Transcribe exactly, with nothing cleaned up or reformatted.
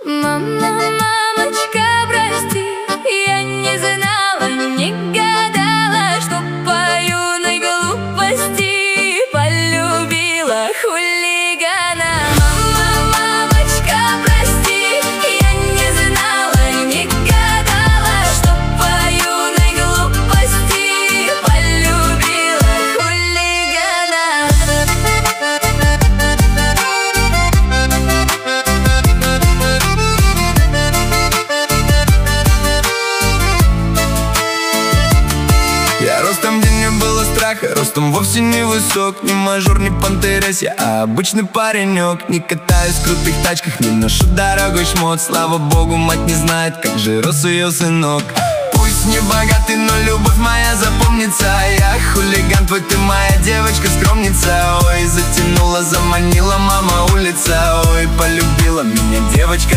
Мама, мамочка, прости, я не знала, не гадала, что по юной глупости полюбила хулигана. Мама, мамочка, прости, я не знала, не гадала, что по юной глупости полюбила хулигана. Я ростом, где не было страха, ростом вовсе не высок, не мажор, не пантерес, я обычный паренек. Не катаюсь в крутых тачках, не ношу дорогой шмот. Слава богу, мать не знает, как же рос ее сынок. Пусть не богатый, но любовь моя запомнится. Я хулиган твой, ты моя девочка-скромница. Ой, затянула, заманила мама улица. Ой, полюбила меня девочка